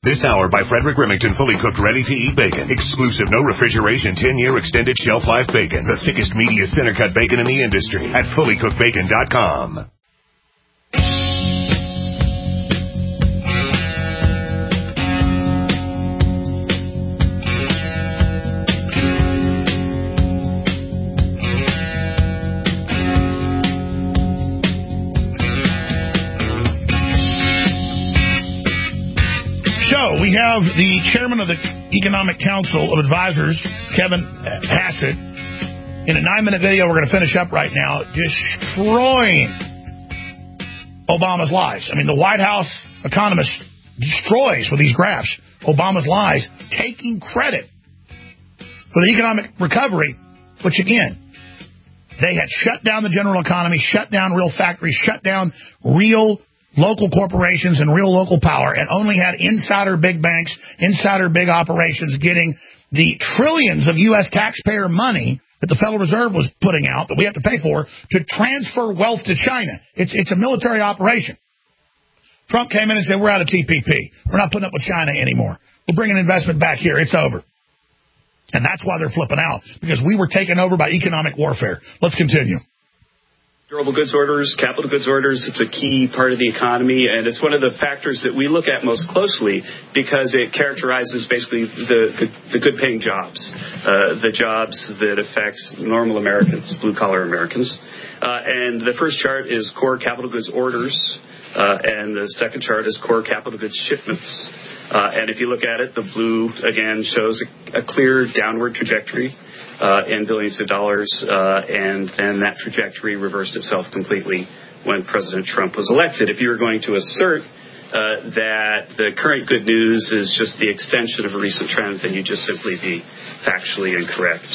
This hour by Frederick Remington, fully cooked, ready-to-eat bacon. Exclusive, no refrigeration, 10-year extended shelf life bacon. The thickest, meatiest, center-cut bacon in the industry at fullycookedbacon.com. We have the chairman of the Economic Council of Advisors, Kevin Hassett. In a 9-minute video we're going to finish up right now, destroying Obama's lies. I mean, the White House economist destroys with these graphs Obama's lies, taking credit for the economic recovery, which, again, they had shut down the general economy, shut down real factories, shut down real local corporations and real local power, and only had insider big banks, insider big operations getting the trillions of U.S. taxpayer money that the Federal Reserve was putting out, that we have to pay for, to transfer wealth to China. It's a military operation. Trump came in and said, we're out of TPP. We're not putting up with China anymore. We're bringing investment back here. It's over. And that's why they're flipping out, because we were taken over by economic warfare. Let's continue. Durable goods orders, capital goods orders, it's a key part of the economy, and it's one of the factors that we look at most closely because it characterizes basically the good-paying jobs, the jobs that affect normal Americans, blue-collar Americans. And the first chart is core capital goods orders, and the second chart is core capital goods shipments. And if you look at it, the blue, again, shows a clear downward trajectory in billions of dollars, and then that trajectory reversed itself completely when President Trump was elected. If you were going to assert that the current good news is just the extension of a recent trend, then you'd just simply be factually incorrect.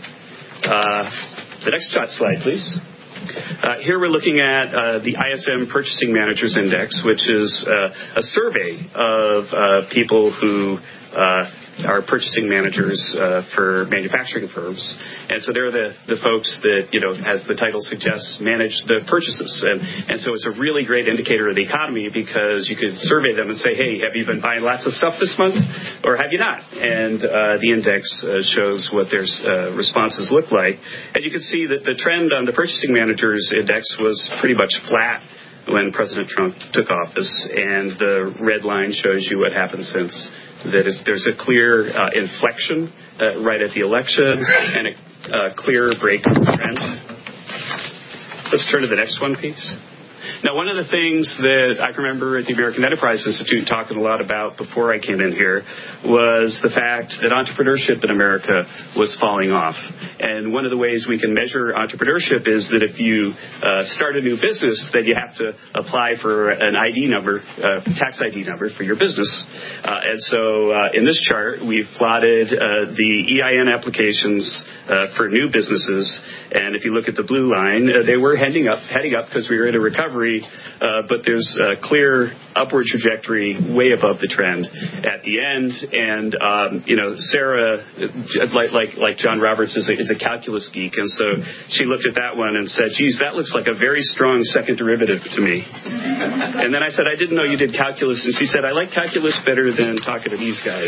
The next slide, please. Here we're looking at the ISM Purchasing Managers Index, which is a survey of people who are purchasing managers for manufacturing firms. And so they're the folks that, as the title suggests, manage the purchases. And so it's a really great indicator of the economy because you could survey them and say, hey, have you been buying lots of stuff this month or have you not? And the index shows what their responses look like. And you can see that the trend on the Purchasing Managers Index was pretty much flat when President Trump took office, and the red line shows you what happened since. There's a clear inflection right at the election and a clear break in the trend. Let's turn to the next one, please. Now, one of the things that I remember at the American Enterprise Institute talking a lot about before I came in here was the fact that entrepreneurship in America was falling off. And one of the ways we can measure entrepreneurship is that if you start a new business, then you have to apply for an ID number, tax ID number for your business. And so in this chart, we've plotted the EIN applications for new businesses. And if you look at the blue line, they were heading up because we were in a recovery, but there's a clear upward trajectory way above the trend at the end. And, Sarah, like John Roberts, is a calculus geek. And so she looked at that one and said, geez, that looks like a very strong second derivative to me. And then I said, I didn't know you did calculus. And she said, I like calculus better than talking to these guys.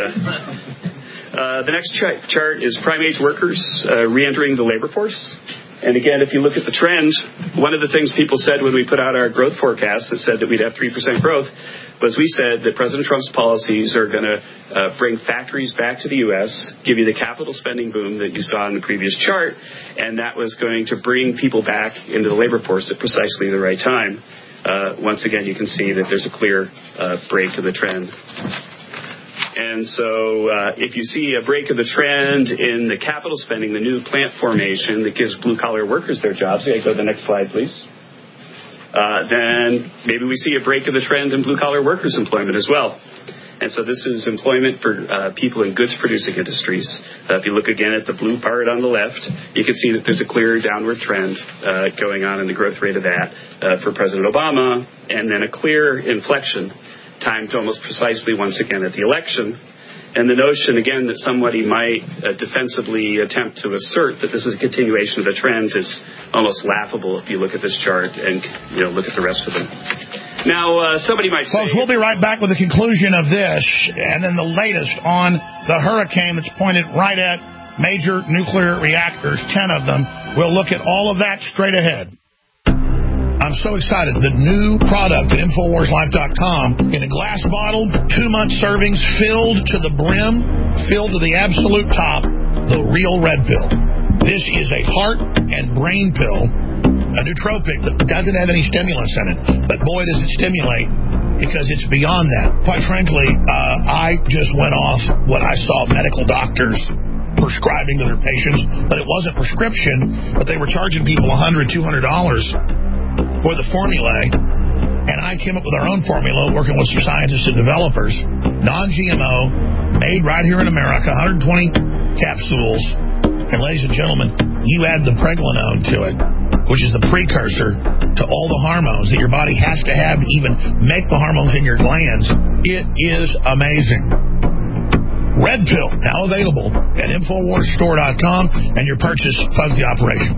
The next chart is prime-age workers re-entering the labor force. And again, if you look at the trend, one of the things people said when we put out our growth forecast that said that we'd have 3% growth was we said that President Trump's policies are going to bring factories back to the U.S., give you the capital spending boom that you saw in the previous chart, and that was going to bring people back into the labor force at precisely the right time. Once again, you can see that there's a clear break of the trend. And so if you see a break of the trend in the capital spending, the new plant formation that gives blue-collar workers their jobs, go to the next slide, please, then maybe we see a break of the trend in blue-collar workers' employment as well. And so this is employment for people in goods-producing industries. If you look again at the blue part on the left, you can see that there's a clear downward trend going on in the growth rate of that for President Obama, and then a clear inflection timed almost precisely once again at the election. And the notion, again, that somebody might defensively attempt to assert that this is a continuation of the trend is almost laughable if you look at this chart and look at the rest of them. Now, somebody might say... Folks, we'll be right back with the conclusion of this, and then the latest on the hurricane that's pointed right at major nuclear reactors, 10 of them. We'll look at all of that straight ahead. I'm so excited. The new product at InfoWarsLife.com in a glass bottle, 2-month servings, filled to the brim, filled to the absolute top, the real red pill. This is a heart and brain pill, a nootropic that doesn't have any stimulants in it. But boy, does it stimulate, because it's beyond that. Quite frankly, I just went off what I saw medical doctors prescribing to their patients, but it wasn't prescription, but they were charging people $100, $200 for the formulae, and I came up with our own formula, working with some scientists and developers, non-GMO, made right here in America, 120 capsules, and ladies and gentlemen, you add the pregnenolone to it, which is the precursor to all the hormones that your body has to have to even make the hormones in your glands. It is amazing. Red Pill, now available at InfoWarsStore.com, and your purchase funds the operation.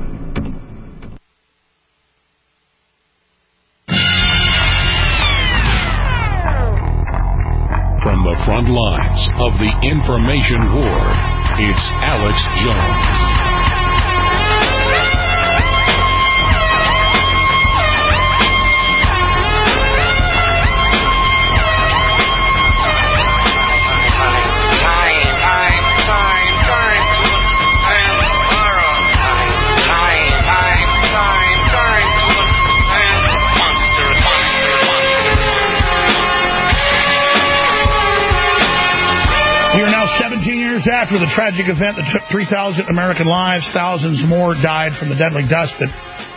From the front lines of the information war, it's Alex Jones. After the tragic event that took 3,000 American lives, thousands more died from the deadly dust that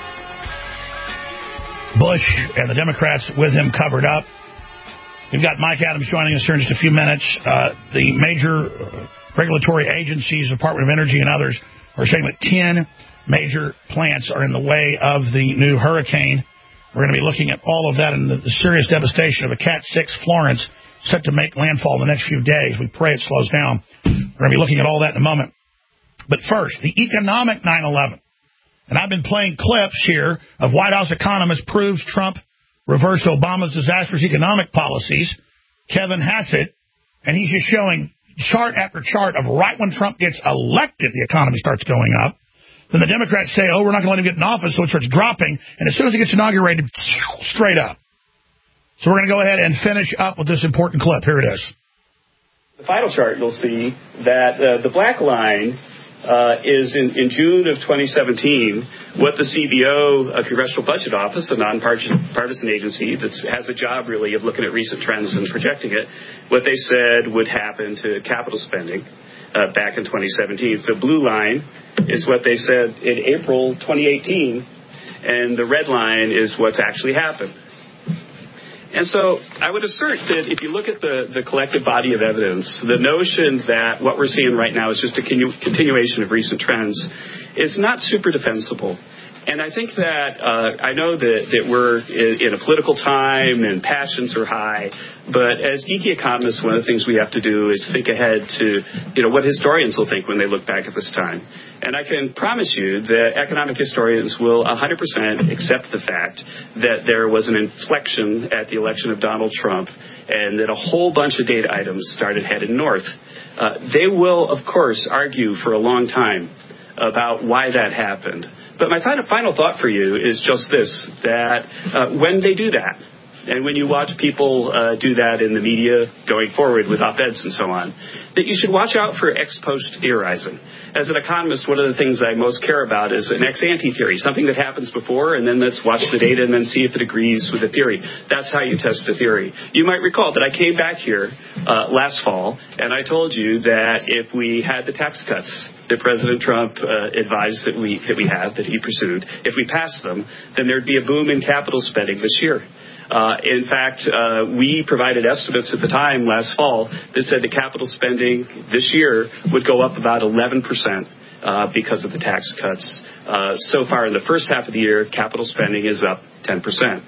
Bush and the Democrats with him covered up. We've got Mike Adams joining us here in just a few minutes. The major regulatory agencies, Department of Energy and others, are saying that 10 major plants are in the way of the new hurricane. We're going to be looking at all of that and the serious devastation of a Cat 6 Florence set to make landfall in the next few days. We pray it slows down. We're going to be looking at all that in a moment. But first, the economic 9/11. And I've been playing clips here of White House economist proves Trump reversed Obama's disastrous economic policies, Kevin Hassett, and he's just showing chart after chart of right when Trump gets elected, the economy starts going up. Then the Democrats say, oh, we're not going to let him get in office, so it starts dropping. And as soon as he gets inaugurated, straight up. So we're going to go ahead and finish up with this important clip. Here it is. The final chart, you'll see that the black line is in June of 2017, what the CBO, a Congressional Budget Office, a nonpartisan agency that has a job really of looking at recent trends and projecting it, what they said would happen to capital spending back in 2017. The blue line is what they said in April 2018, and the red line is what's actually happened. And so I would assert that if you look at the collective body of evidence, the notion that what we're seeing right now is just a continuation of recent trends is not super defensible. And I think that I know that we're in a political time and passions are high, but as geeky economists, one of the things we have to do is think ahead to, what historians will think when they look back at this time. And I can promise you that economic historians will 100% accept the fact that there was an inflection at the election of Donald Trump and that a whole bunch of data items started headed north. They will, of course, argue for a long time about why that happened. But my final thought for you is just this, that when they do that, and when you watch people do that in the media going forward with op-eds and so on, that you should watch out for ex post theorizing. As an economist, one of the things I most care about is an ex ante theory, something that happens before, and then let's watch the data and then see if it agrees with the theory. That's how you test the theory. You might recall that I came back here last fall, and I told you that if we had the tax cuts that President Trump advised that we have, that he pursued, if we passed them, then there'd be a boom in capital spending this year. In fact, we provided estimates at the time last fall that said the capital spending this year would go up about 11% because of the tax cuts. So far in the first half of the year, capital spending is up 10%.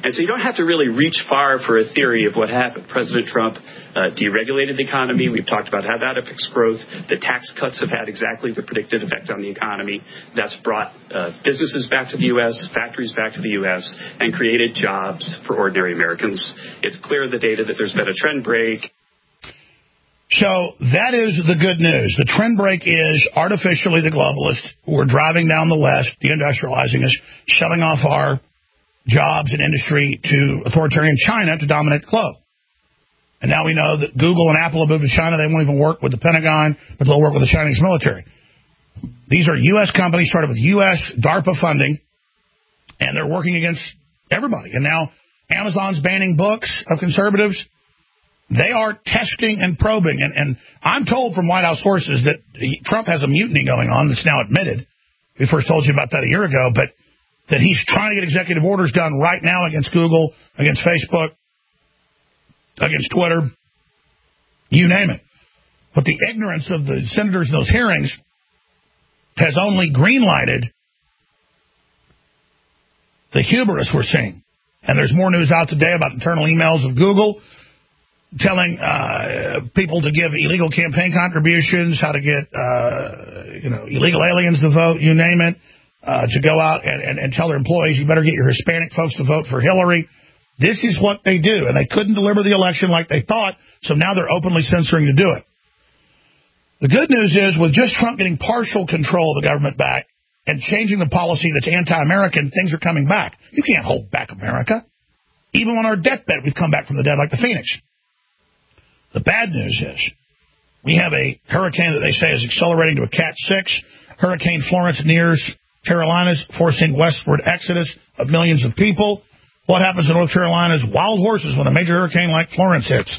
And so you don't have to really reach far for a theory of what happened. President Trump deregulated the economy. We've talked about how that affects growth. The tax cuts have had exactly the predicted effect on the economy. That's brought businesses back to the U.S., factories back to the U.S., and created jobs for ordinary Americans. It's clear in the data that there's been a trend break. So that is the good news. The trend break is artificially the globalists who are driving down the West, deindustrializing us, selling off our jobs and industry to authoritarian China to dominate the globe. And now we know that Google and Apple have moved to China. They won't even work with the Pentagon, but they'll work with the Chinese military. These are U.S. companies started with U.S. DARPA funding, and they're working against everybody. And now Amazon's banning books of conservatives. They are testing and probing. And I'm told from White House sources that Trump has a mutiny going on that's now admitted. We first told you about that a year ago, but that he's trying to get executive orders done right now against Google, against Facebook, against Twitter, you name it. But the ignorance of the senators in those hearings has only green-lighted the hubris we're seeing. And there's more news out today about internal emails of Google telling people to give illegal campaign contributions, how to get illegal aliens to vote, you name it, to go out and tell their employees, you better get your Hispanic folks to vote for Hillary. This is what they do, and they couldn't deliver the election like they thought, so now they're openly censoring to do it. The good news is, with just Trump getting partial control of the government back and changing the policy that's anti-American, things are coming back. You can't hold back America. Even on our deathbed, we've come back from the dead like the Phoenix. The bad news is we have a hurricane that they say is accelerating to a Cat 6. Hurricane Florence nears Carolinas, forcing westward exodus of millions of people. What happens in North Carolina is wild horses when a major hurricane like Florence hits.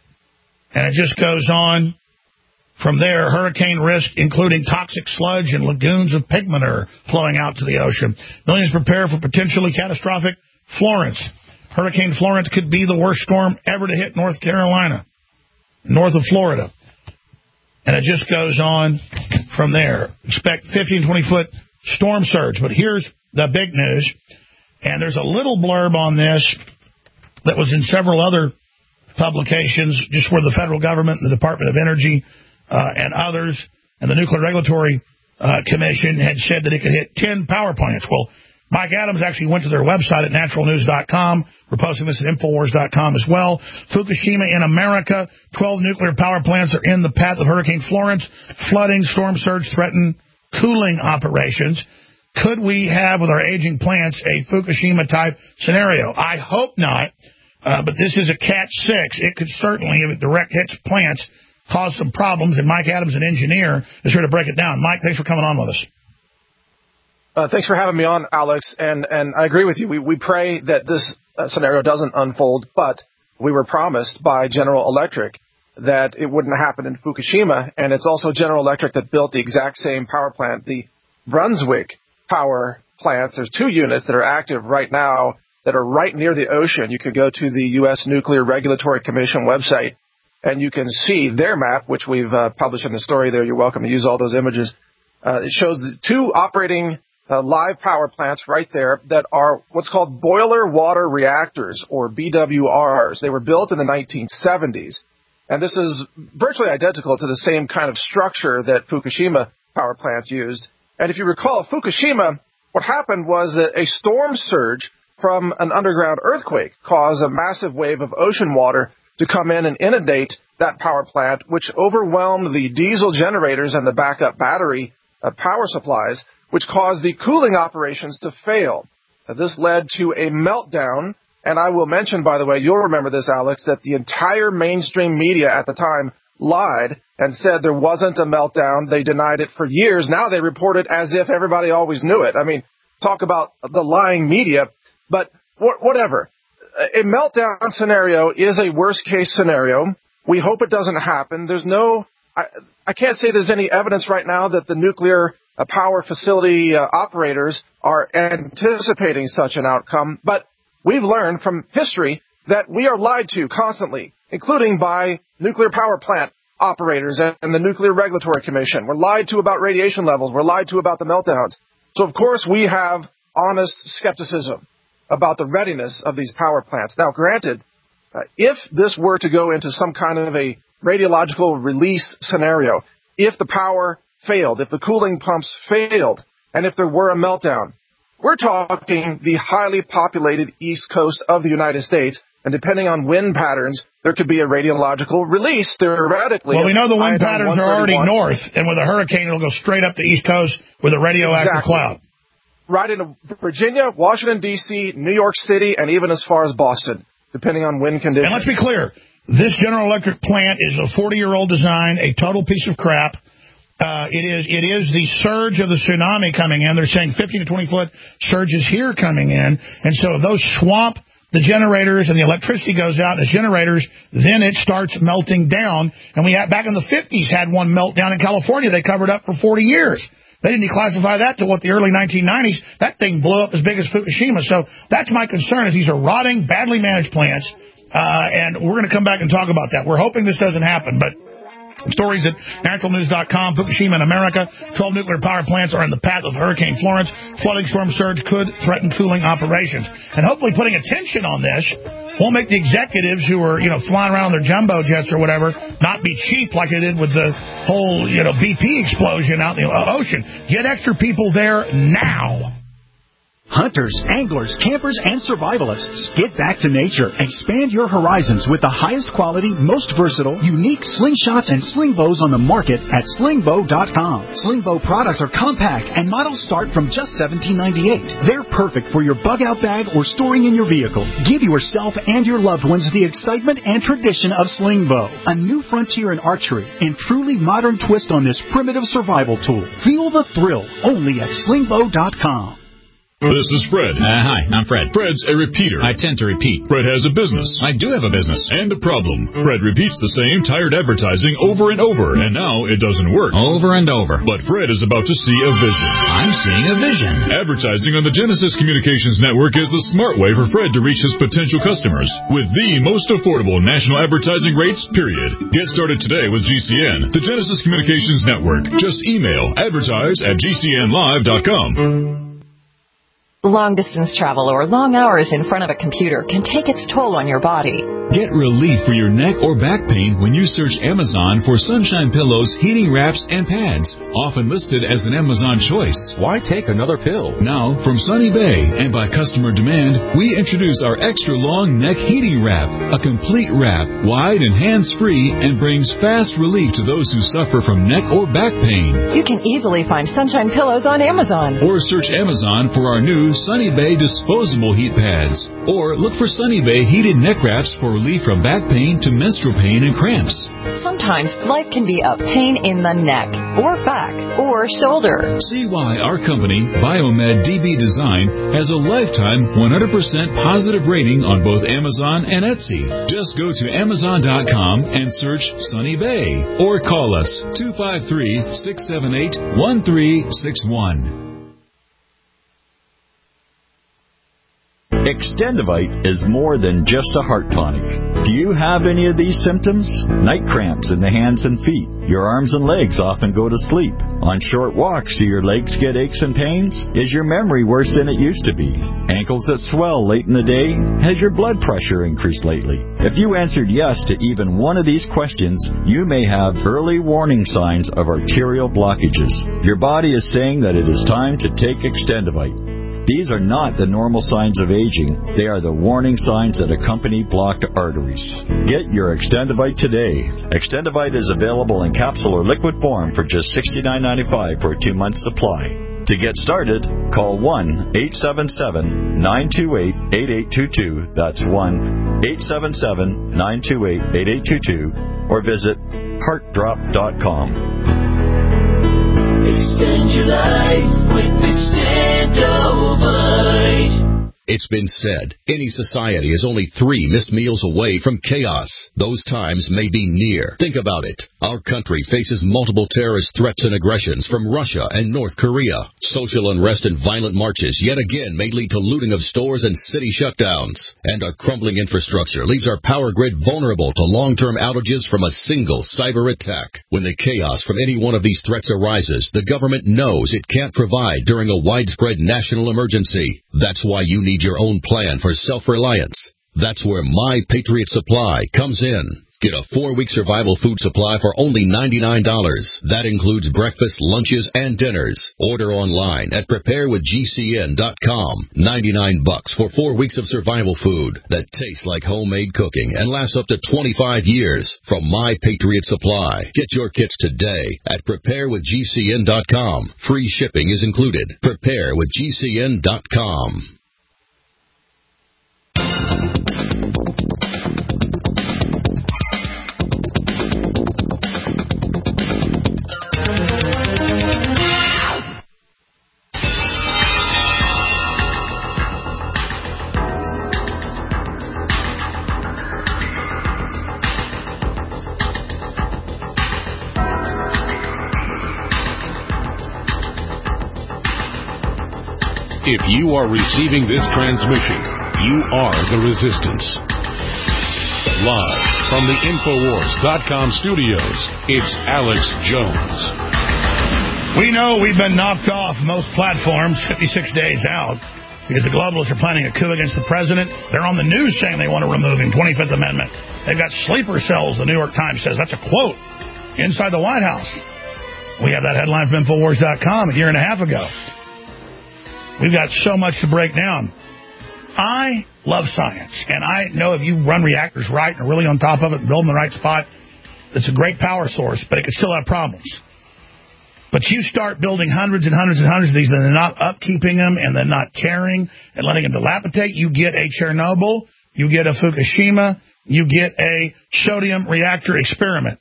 And it just goes on from there. Hurricane risk, including toxic sludge and lagoons of pig manure flowing out to the ocean. Millions prepare for potentially catastrophic Florence. Hurricane Florence could be the worst storm ever to hit North Carolina, north of Florida. And it just goes on from there. Expect 15, 20-foot storm surge. But here's the big news. And there's a little blurb on this that was in several other publications, just where the federal government and the Department of Energy and others and the Nuclear Regulatory Commission had said that it could hit 10 power plants. Well, Mike Adams actually went to their website at naturalnews.com. We're posting this at Infowars.com as well. Fukushima in America. 12 nuclear power plants are in the path of Hurricane Florence. Flooding, storm surge threaten cooling operations. Could we have, with our aging plants, a Fukushima-type scenario? I hope not, but this is a Cat 6. It could certainly, if it direct hits plants, cause some problems, and Mike Adams, an engineer, is here to break it down. Mike, thanks for coming on with us. Thanks for having me on, Alex, and I agree with you. We pray that this scenario doesn't unfold, but we were promised by General Electric that it wouldn't happen in Fukushima, and it's also General Electric that built the exact same power plant, the Brunswick power plants. There's 2 units that are active right now that are right near the ocean. You can go to the U.S. Nuclear Regulatory Commission website, and you can see their map, which we've published in the story there. You're welcome to use all those images. It shows 2 operating live power plants right there that are what's called boiler water reactors, or BWRs. They were built in the 1970s, and this is virtually identical to the same kind of structure that Fukushima power plant used. And if you recall, Fukushima, what happened was that a storm surge from an underground earthquake caused a massive wave of ocean water to come in and inundate that power plant, which overwhelmed the diesel generators and the backup battery power supplies, which caused the cooling operations to fail. This led to a meltdown, and I will mention, by the way, you'll remember this, Alex, that the entire mainstream media at the time lied and said there wasn't a meltdown. They denied it for years. Now they report it as if everybody always knew it. I mean, talk about the lying media, but whatever. A meltdown scenario is a worst-case scenario. We hope it doesn't happen. There's no I can't say there's any evidence right now that the nuclear power facility operators are anticipating such an outcome, but we've learned from history that we are lied to constantly, including by nuclear power plant operators and the Nuclear Regulatory Commission. We're lied to about radiation levels. We're lied to about the meltdowns. So, of course, we have honest skepticism. about the readiness of these power plants. Now, granted, if this were to go into some kind of a radiological release scenario, if the power failed, if the cooling pumps failed, and if there were a meltdown, we're talking the highly populated east coast of the United States, and depending on wind patterns, there could be a radiological release, theoretically. Well, we know the wind patterns are already north, and with a hurricane, it'll go straight up the east coast with a radioactive cloud. Right into Virginia, Washington, D.C., New York City, and even as far as Boston, depending on wind conditions. And let's be clear, this General Electric plant is a 40-year-old design, a total piece of crap. It is the surge of the tsunami coming in. They're saying 15 to 20-foot surges here coming in. And so if those swamp the generators and the electricity goes out in the generators, then it starts melting down. And we had, back in the 50s, had one meltdown in California. They covered up for 40 years. They didn't declassify that till the early 1990s. That thing blew up as big as Fukushima. So that's my concern, is these are rotting, badly managed plants. And we're going to come back and talk about that. We're hoping this doesn't happen, but stories at naturalnews.com. Fukushima in America. 12 nuclear power plants are in the path of Hurricane Florence. Flooding storm surge could threaten cooling operations. And hopefully putting attention on this won't make the executives who are, flying around on their jumbo jets or whatever not be cheap like they did with the whole, BP explosion out in the ocean. Get extra people there now. Hunters, anglers, campers, and survivalists, get back to nature. Expand your horizons with the highest quality, most versatile, unique slingshots and sling bows on the market at slingbow.com. Slingbow products are compact and models start from just $17.98. They're perfect for your bug-out bag or storing in your vehicle. Give yourself and your loved ones the excitement and tradition of Slingbow, a new frontier in archery and truly modern twist on this primitive survival tool. Feel the thrill only at slingbow.com. This is Fred. Hi, I'm Fred. Fred's a repeater. I tend to repeat. Fred has a business. I do have a business. And a problem. Fred repeats the same tired advertising over and over, and now it doesn't work. Over and over. But Fred is about to see a vision. I'm seeing a vision. Advertising on the Genesis Communications Network is the smart way for Fred to reach his potential customers with the most affordable national advertising rates, period. Get started today with GCN, the Genesis Communications Network. Just email advertise@gcnlive.com. Long-distance travel or long hours in front of a computer can take its toll on your body. Get relief for your neck or back pain when you search Amazon for Sunshine Pillows, heating wraps, and pads, often listed as an Amazon choice. Why take another pill? Now, from Sunny Bay, and by customer demand, we introduce our extra-long neck heating wrap, a complete wrap, wide and hands-free, and brings fast relief to those who suffer from neck or back pain. You can easily find Sunshine Pillows on Amazon. Or search Amazon for our new Sunny Bay disposable heat pads. Or look for Sunny Bay heated neck wraps for relief from back pain to menstrual pain and cramps. Sometimes life can be a pain in the neck, or back, or shoulder. See why our company, Biomed DB Design, has a lifetime 100% positive rating on both Amazon and Etsy. Just go to Amazon.com and search Sunny Bay. Or call us 253-678-1361. Extendivite is more than just a heart tonic. Do you have any of these symptoms? Night cramps in the hands and feet. Your arms and legs often go to sleep. On short walks, do your legs get aches and pains? Is your memory worse than it used to be? Ankles that swell late in the day? Has your blood pressure increased lately? If you answered yes to even one of these questions, you may have early warning signs of arterial blockages. Your body is saying that it is time to take Extendivite. These are not the normal signs of aging. They are the warning signs that accompany blocked arteries. Get your Extendivite today. Extendivite is available in capsule or liquid form for just $69.95 for a 2-month supply. To get started, call 1-877-928-8822. That's 1-877-928-8822. Or visit heartdrop.com. Extend your life with Extendivite. It's been said, any society is only 3 missed meals away from chaos. Those times may be near. Think about it. Our country faces multiple terrorist threats and aggressions from Russia and North Korea. Social unrest and violent marches yet again may lead to looting of stores and city shutdowns. And our crumbling infrastructure leaves our power grid vulnerable to long-term outages from a single cyber attack. When the chaos from any one of these threats arises, the government knows it can't provide during a widespread national emergency. That's why you need your own plan for self-reliance. That's where My Patriot Supply comes in. Get a 4-week survival food supply for only $99. That includes breakfast, lunches, and dinners. Order online at preparewithgcn.com. $99 for 4 weeks of survival food that tastes like homemade cooking and lasts up to 25 years from My Patriot Supply. Get your kits today at preparewithgcn.com. Free shipping is included. Preparewithgcn.com. If you are receiving this transmission, you are the resistance. Live from the Infowars.com studios, it's Alex Jones. We know we've been knocked off most platforms 56 days out because the globalists are planning a coup against the president. They're on the news saying they want to remove him, 25th Amendment. They've got sleeper cells, the New York Times says. That's a quote inside the White House. We have that headline from Infowars.com a year and a half ago. We've got so much to break down. I love science, and I know if you run reactors right and are really on top of it and build them in the right spot, it's a great power source, but it could still have problems. But you start building hundreds and hundreds and hundreds of these, and they're not upkeeping them, and they're not caring and letting them dilapidate, you get a Chernobyl, you get a Fukushima, you get a sodium reactor experiment.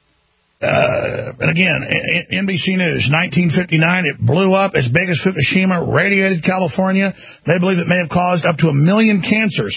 And again, NBC News, 1959, it blew up as big as Fukushima, radiated California. They believe it may have caused up to 1 million cancers.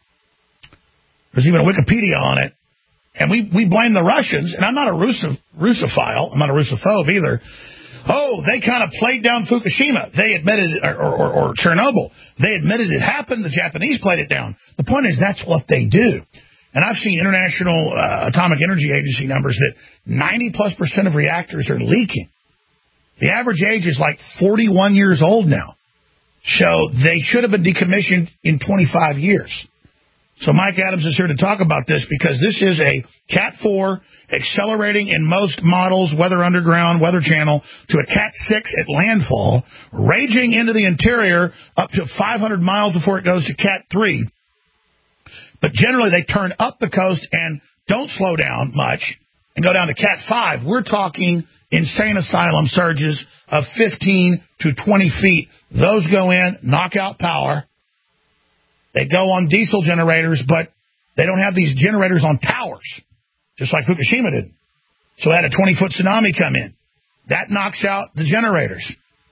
There's even a Wikipedia on it. And we blame the Russians, and I'm not a Russophile, I'm not a Russophobe either. Oh, they kind of played down Fukushima. They admitted, or Chernobyl. They admitted it happened. The Japanese played it down. The point is that's what they do. And I've seen International Atomic Energy Agency numbers that 90+% of reactors are leaking. The average age is like 41 years old now. So they should have been decommissioned in 25 years. So Mike Adams is here to talk about this because this is a Cat 4 accelerating in most models, Weather Underground, Weather Channel, to a Cat 6 at landfall, raging into the interior up to 500 miles before it goes to Cat 3. But generally, they turn up the coast and don't slow down much and go down to Cat 5. We're talking insane asylum surges of 15 to 20 feet. Those go in, knock out power. They go on diesel generators, but they don't have these generators on towers, just like Fukushima did. So they had a 20-foot tsunami come in. That knocks out the generators.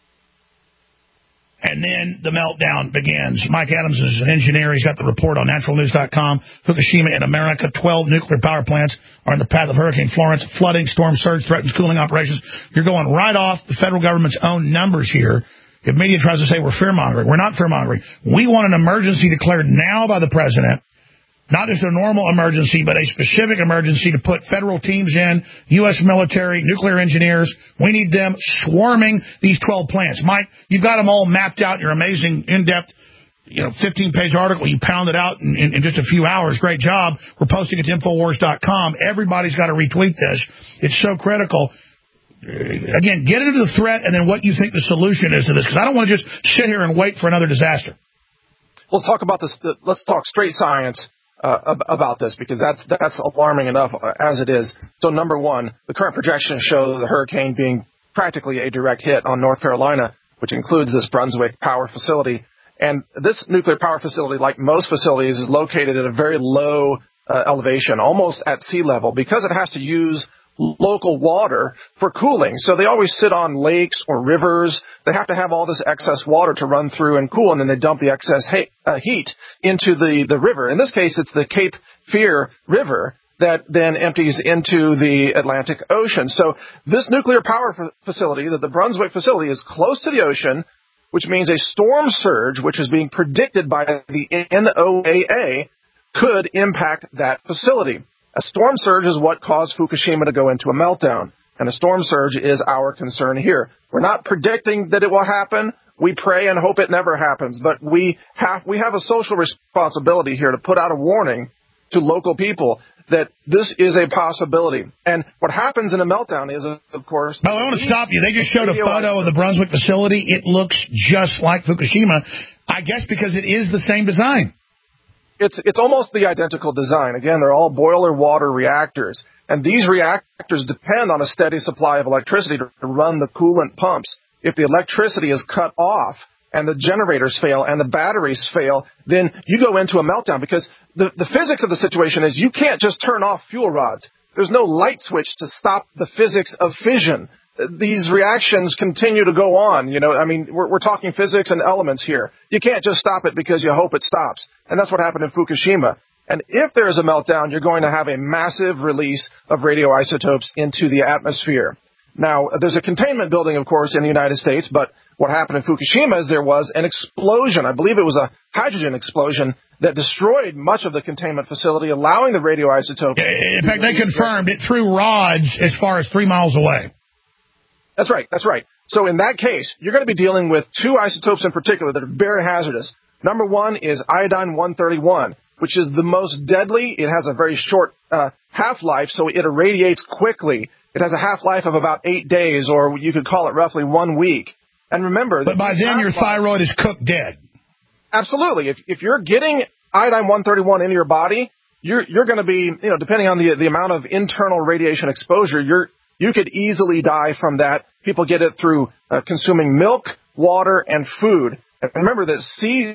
And then the meltdown begins. Mike Adams is an engineer. He's got the report on naturalnews.com. Fukushima in America. 12 nuclear power plants are in the path of Hurricane Florence. Flooding, storm surge threatens cooling operations. You're going right off the federal government's own numbers here. If media tries to say we're fear-mongering, we're not fear-mongering. We want an emergency declared now by the president, not just a normal emergency, but a specific emergency to put federal teams in, U.S. military, nuclear engineers. We need them swarming these 12 plants. Mike, you've got them all mapped out in your amazing, in-depth, 15-page article. You pound it out in just a few hours. Great job. We're posting it to Infowars.com. Everybody's got to retweet this. It's so critical. Again, get into the threat and then what you think the solution is to this, because I don't want to just sit here and wait for another disaster. Let's talk about this. Let's talk straight science about this, because that's alarming enough as it is. So, number one, the current projections show the hurricane being practically a direct hit on North Carolina, which includes this Brunswick power facility. And this nuclear power facility, like most facilities, is located at a very low elevation, almost at sea level, because it has to use local water for cooling. So they always sit on lakes or rivers. They have to have all this excess water to run through and cool, and then they dump the excess heat into the river. In this case, it's the Cape Fear River. that then empties into the Atlantic Ocean. So this nuclear power facility, the Brunswick facility, is close to the ocean, which means a storm surge, which is being predicted by the NOAA, could impact that facility. A storm surge is what caused Fukushima to go into a meltdown, and a storm surge is our concern here. We're not predicting that it will happen. We pray and hope it never happens, but we have a social responsibility here to put out a warning to local people that this is a possibility. And what happens in a meltdown is, of course... Oh, I want to stop you. They just showed a photo of the Brunswick facility. It looks just like Fukushima, I guess because it is the same design. It's almost the identical design. Again, they're all boiler water reactors. And these reactors depend on a steady supply of electricity to run the coolant pumps. If the electricity is cut off and the generators fail and the batteries fail, then you go into a meltdown because the physics of the situation is you can't just turn off fuel rods. There's no light switch to stop the physics of fission. These reactions continue to go on. You know, I mean, we're talking physics and elements here. You can't just stop it because you hope it stops. And that's what happened in Fukushima. And if there is a meltdown, you're going to have a massive release of radioisotopes into the atmosphere. Now, there's a containment building, of course, in the United States, but what happened in Fukushima is there was an explosion. I believe it was a hydrogen explosion that destroyed much of the containment facility, allowing the radioisotope. In fact, they confirmed it threw rods as far as 3 miles away. That's right. That's right. So in that case, you're going to be dealing with two isotopes in particular that are very hazardous. Number one is iodine-131, which is the most deadly. It has a very short half-life, so it irradiates quickly. It has a half-life of about 8 days, or you could call it roughly 1 week. And remember... But by then, your thyroid is cooked dead. Absolutely. If you're getting iodine-131 into your body, you're going to be, you know, depending on the amount of internal radiation exposure, you could easily die from that. People get it through consuming milk, water, and food. And remember that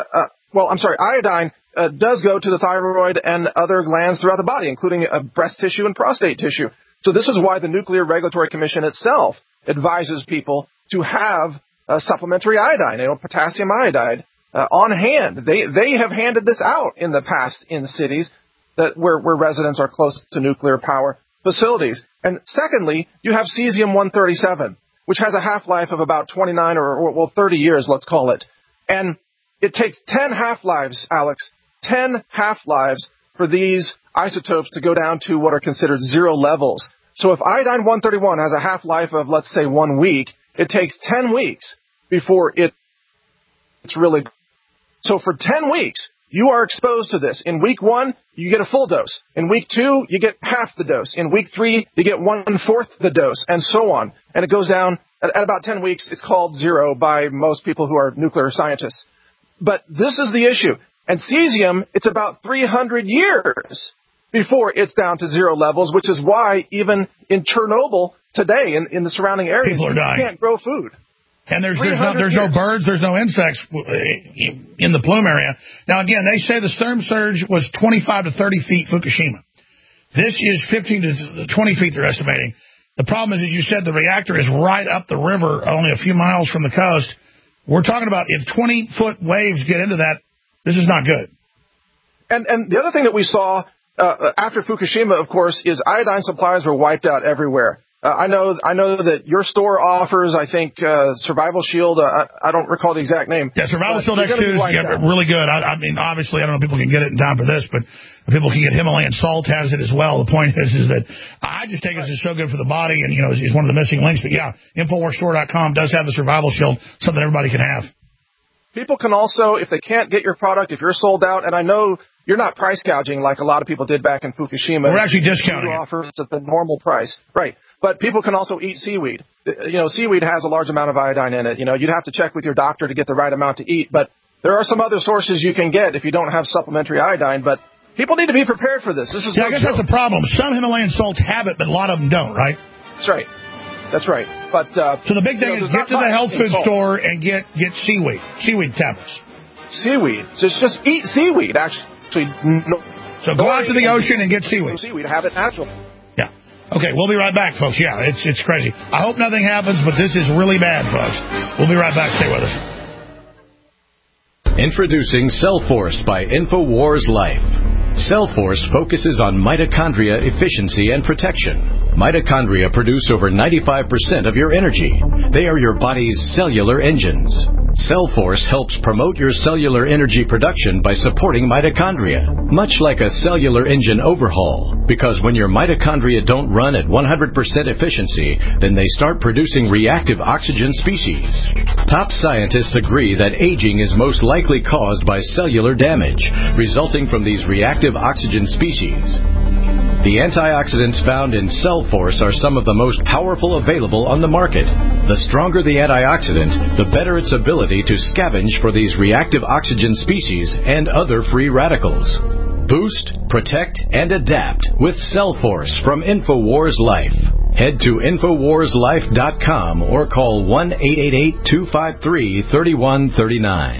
iodine does go to the thyroid and other glands throughout the body, including breast tissue and prostate tissue. So this is why the Nuclear Regulatory Commission itself advises people to have supplementary iodine, potassium iodide, on hand. They have handed this out in the past in cities where residents are close to nuclear power facilities. And secondly, you have cesium-137, which has a half-life of about 29 or 30 years, let's call it. And it takes 10 half-lives, Alex, 10 half-lives for these isotopes to go down to what are considered zero levels. So if iodine-131 has a half-life of, let's say, 1 week, it takes 10 weeks before it's really... So for 10 weeks, you are exposed to this. In week 1, you get a full dose. In week 2, you get half the dose. In week 3, you get 1/4 the dose, and so on. And it goes down at about 10 weeks. It's called zero by most people who are nuclear scientists. But this is the issue. And cesium, it's about 300 years before it's down to zero levels, which is why even in Chernobyl today, in the surrounding areas, people are dying. You can't grow food. And there's no birds, there's no insects in the plume area. Now, again, they say the storm surge was 25 to 30 feet Fukushima. This is 15 to 20 feet, they're estimating. The problem is, as you said, the reactor is right up the river, only a few miles from the coast. We're talking about if 20-foot waves get into that, this is not good. And the other thing that we saw after Fukushima, of course, is iodine supplies were wiped out everywhere. I know that your store offers, I think, Survival Shield. I don't recall the exact name. Yeah, Survival Shield X2 is really good. I mean, obviously, I don't know if people can get it in time for this, but people can get Himalayan salt has it as well. The point is that I just take it as so good for the body, and, you know, it's one of the missing links. But, yeah, InfoWarsStore.com does have the Survival Shield, something everybody can have. People can also, if they can't get your product, if you're sold out, and I know you're not price gouging like a lot of people did back in Fukushima. We're actually discounting it. Offers at the normal price. Right. But people can also eat seaweed. You know, seaweed has a large amount of iodine in it. You know, you'd have to check with your doctor to get the right amount to eat. But there are some other sources you can get if you don't have supplementary iodine. But people need to be prepared for this. This is I guess that's the problem. Some Himalayan salts have it, but a lot of them don't, right? That's right. That's right. But so the big thing is get to the health food store and get seaweed tablets. Seaweed. Just eat seaweed, actually. So go out to the ocean and get seaweed. Seaweed, have it natural. Yeah. Okay, we'll be right back, folks. Yeah, it's crazy. I hope nothing happens, but this is really bad, folks. We'll be right back. Stay with us. Introducing Cellforce by InfoWars Life. Cellforce focuses on mitochondria efficiency and protection. Mitochondria produce over 95% of your energy. They are your body's cellular engines. Cellforce helps promote your cellular energy production by supporting mitochondria, much like a cellular engine overhaul, because when your mitochondria don't run at 100% efficiency, then they start producing reactive oxygen species. Top scientists agree that aging is most likely caused by cellular damage, resulting from these reactive oxygen species. The antioxidants found in Cellforce are some of the most powerful available on the market. The stronger the antioxidant, the better its ability to scavenge for these reactive oxygen species and other free radicals. Boost, protect, and adapt with Cellforce from InfoWars Life. Head to InfoWarsLife.com or call 1-888-253-3139.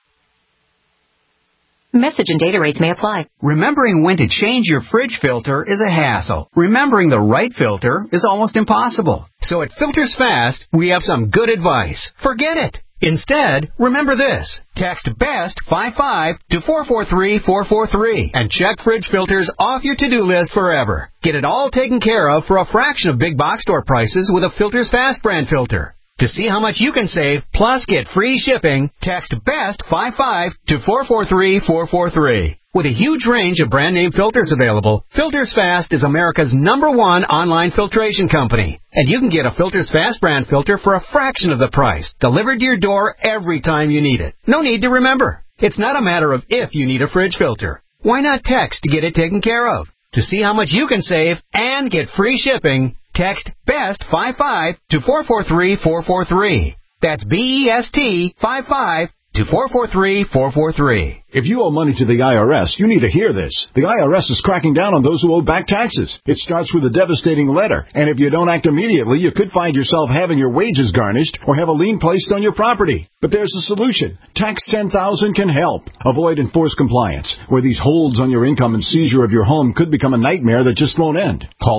Message and data rates may apply. Remembering when to change your fridge filter is a hassle. Remembering the right filter is almost impossible. So at Filters Fast, we have some good advice. Forget it. Instead, remember this. Text BEST 55 to 443-443 and check fridge filters off your to-do list forever. Get it all taken care of for a fraction of big box store prices with a Filters Fast brand filter. To see how much you can save, plus get free shipping, text BEST 55 to 443-443. With a huge range of brand name filters available, Filters Fast is America's #1 online filtration company. And you can get a Filters Fast brand filter for a fraction of the price, delivered to your door every time you need it. No need to remember. It's not a matter of if you need a fridge filter. Why not text to get it taken care of? To see how much you can save and get free shipping, text BEST 55 to 443-443. That's BEST 55 to 443-443. If you owe money to the IRS, you need to hear this. The IRS is cracking down on those who owe back taxes. It starts with a devastating letter, and if you don't act immediately, you could find yourself having your wages garnished or have a lien placed on your property. But there's a solution. Tax 10,000 can help. Avoid enforced compliance, where these holds on your income and seizure of your home could become a nightmare that just won't end. Call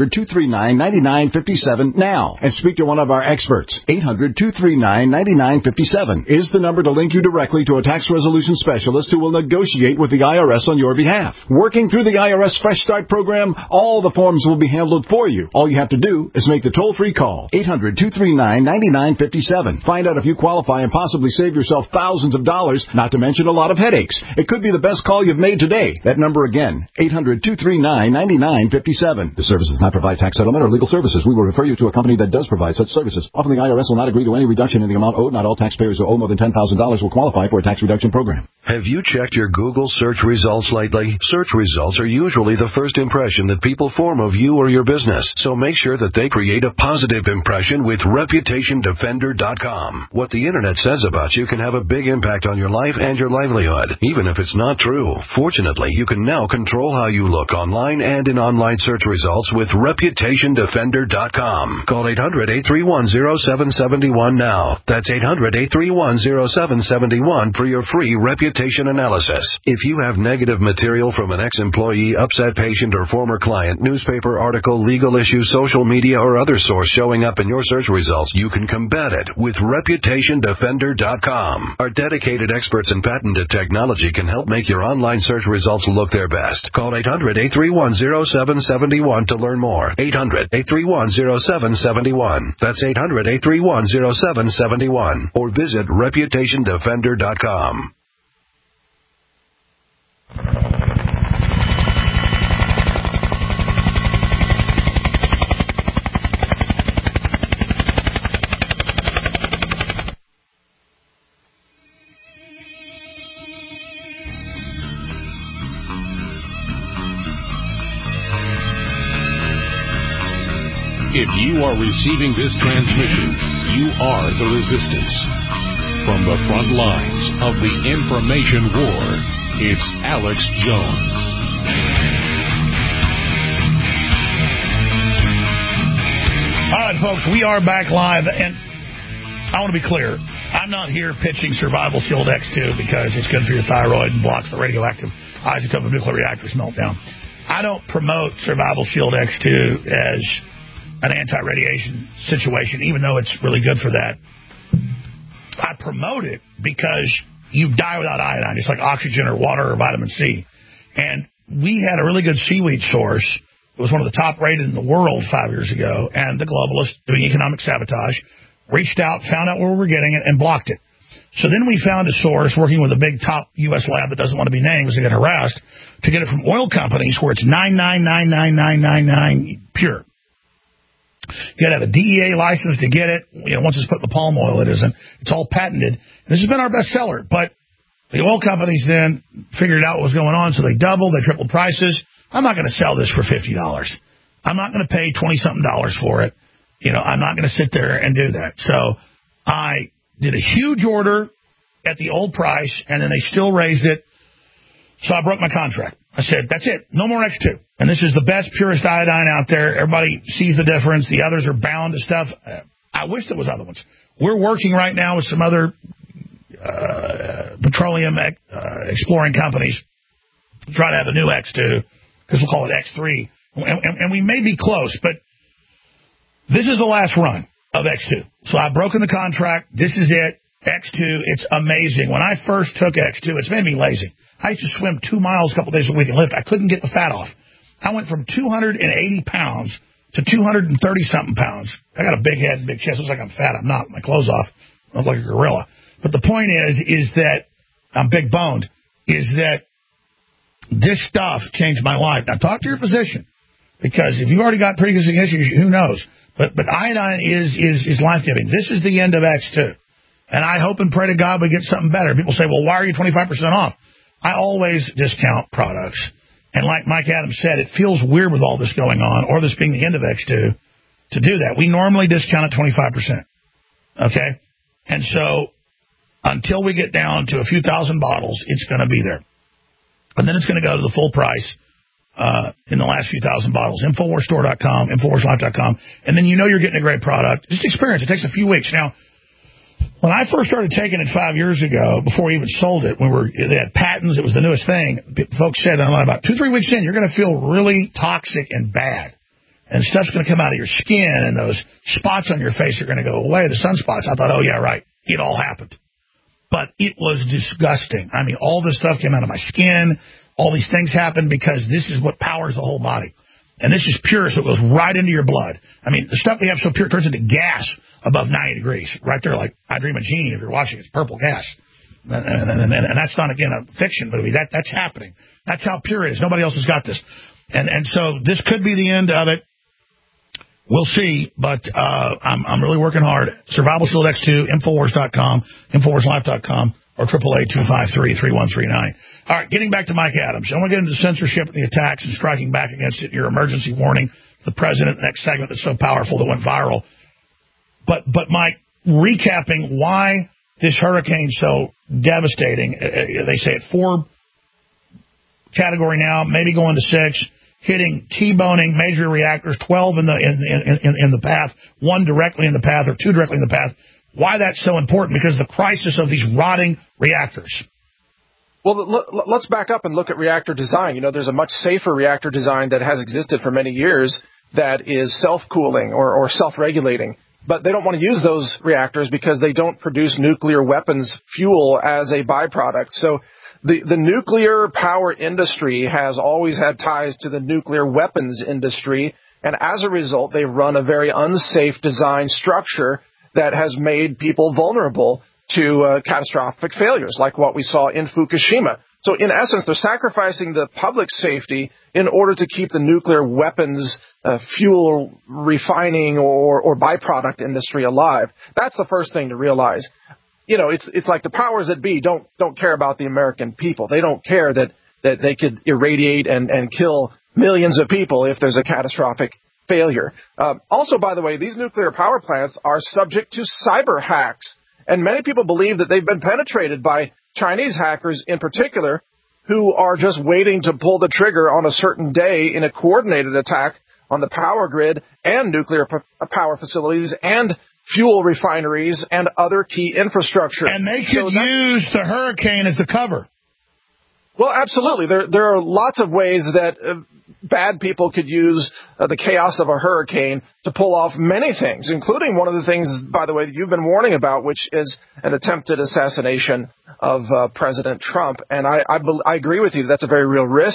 800-239-9957 now and speak to one of our experts. 800-239-9957 is the number to link you directly to a tax resolution specialist who will negotiate with the IRS on your behalf. Working through the IRS Fresh Start program, all the forms will be handled for you. All you have to do is make the toll-free call. 800-239-9957. Find out if you qualify and possibly save yourself thousands of dollars, not to mention a lot of headaches. It could be the best call you've made today. That number again, 800-239-9957. The service does not provide tax settlement or legal services. We will refer you to a company that does provide such services. Often the IRS will not agree to any reduction in the amount owed. Not all taxpayers who owe more than $10,000 will qualify for a tax reduction program. Have you checked your Google search results lately? Search results are usually the first impression that people form of you or your business, so make sure that they create a positive impression with ReputationDefender.com. What the internet says about you can have a big impact on your life and your livelihood, even if it's not true. Fortunately, you can now control how you look online and in online search results with ReputationDefender.com. Call 800-831-0771 now. That's 800-831-0771 for your free reputation analysis. If you have negative material from an ex-employee, upset patient, or former client, newspaper article, legal issue, social media, or other source showing up in your search results, you can combat it with ReputationDefender.com. Our dedicated experts in patented technology can help make your online search results look their best. Call 800-831-0771 to learn more. 800-831-0771. That's 800-831-0771. Or visit ReputationDefender.com. If you are receiving this transmission, you are the resistance. From the front lines of the information war, it's Alex Jones. All right, folks, we are back live, and I want to be clear. I'm not here pitching Survival Shield X2 because it's good for your thyroid and blocks the radioactive isotope of nuclear reactors meltdown. I don't promote Survival Shield X2 as an anti-radiation situation, even though it's really good for that. I promote it because you die without iodine, just like oxygen or water or vitamin C. And we had a really good seaweed source. It was one of the top rated in the world 5 years ago, and the globalists doing economic sabotage reached out, found out where we were getting it, and blocked it. So then we found a source working with a big top U.S. lab that doesn't want to be named because they get harassed to get it from oil companies where it's 99.99999 pure. You got to have a DEA license to get it. Once it's put in the palm oil, it isn't. It's all patented. And this has been our best seller, but the oil companies then figured out what was going on, so they doubled, they tripled prices. I'm not going to sell this for $50. I'm not going to pay $20-something for it. I'm not going to sit there and do that. So I did a huge order at the old price, and then they still raised it. So I broke my contract. I said, that's it. No more X2. And this is the best, purest iodine out there. Everybody sees the difference. The others are bound to stuff. I wish there was other ones. We're working right now with some other petroleum exploring companies to try to have a new X2, because we'll call it X3. And we may be close, but this is the last run of X2. So I've broken the contract. This is it. X2, it's amazing. When I first took X2, it's made me lazy. I used to swim 2 miles a couple days a week and lift. I couldn't get the fat off. I went from 280 pounds to 230-something pounds. I got a big head and big chest. It looks like I'm fat. I'm not. My clothes off. I look like a gorilla. But the point is that I'm big boned, is that this stuff changed my life. Now, talk to your physician, because if you've already got pre-existing issues, who knows? But iodine is life-giving. This is the end of X2. And I hope and pray to God we get something better. People say, well, why are you 25% off? I always discount products. And like Mike Adams said, it feels weird with all this going on, or this being the end of X2, to do that. We normally discount at 25%. Okay? And so until we get down to a few thousand bottles, it's going to be there. And then it's going to go to the full price in the last few thousand bottles. InfoWarsStore.com, InfoWarsLife.com. And then you're getting a great product. Just experience. It takes a few weeks. Now, when I first started taking it 5 years ago, before we even sold it, they had patents, it was the newest thing, folks said, about 2-3 weeks in, you're going to feel really toxic and bad. And stuff's going to come out of your skin, and those spots on your face are going to go away, the sunspots. I thought, oh, yeah, right. It all happened. But it was disgusting. I mean, all this stuff came out of my skin. All these things happened because this is what powers the whole body. And this is pure, so it goes right into your blood. I mean, the stuff we have so pure turns into gas above 90 degrees. Right there, like I Dream of Jeannie, if you're watching, it's purple gas. And that's not, again, a fiction movie. That's happening. That's how pure it is. Nobody else has got this. And so this could be the end of it. We'll see, but I'm really working hard. Survival Shield X2, Infowars.com, InfoWarsLife.com, or 888-253-3139. All right, getting back to Mike Adams. I want to get into the censorship and the attacks and striking back against it. Your emergency warning, the president, the next segment that's so powerful that went viral. But Mike, recapping why this hurricane's so devastating. They say at 4 category now, maybe going to 6. Hitting, T-boning major reactors, 12 in the path, 1 directly in the path, or 2 directly in the path. Why that's so important? Because the crisis of these rotting reactors. Well, let's back up and look at reactor design. There's a much safer reactor design that has existed for many years that is self-cooling or self-regulating. But they don't want to use those reactors because they don't produce nuclear weapons fuel as a byproduct. So the nuclear power industry has always had ties to the nuclear weapons industry, and as a result, they run a very unsafe design structure that has made people vulnerable to catastrophic failures, like what we saw in Fukushima. So in essence, they're sacrificing the public safety in order to keep the nuclear weapons fuel refining or byproduct industry alive. That's the first thing to realize. It's like the powers that be don't care about the American people. They don't care that they could irradiate and kill millions of people if there's a catastrophic failure. Also, by the way, these nuclear power plants are subject to cyber hacks. And many people believe that they've been penetrated by Chinese hackers in particular, who are just waiting to pull the trigger on a certain day in a coordinated attack on the power grid and nuclear power facilities and fuel refineries and other key infrastructure. And they could use the hurricane as the cover. Well, absolutely. There are lots of ways that bad people could use the chaos of a hurricane to pull off many things, including one of the things, by the way, that you've been warning about, which is an attempted assassination of President Trump. And I agree with you. That's a very real risk.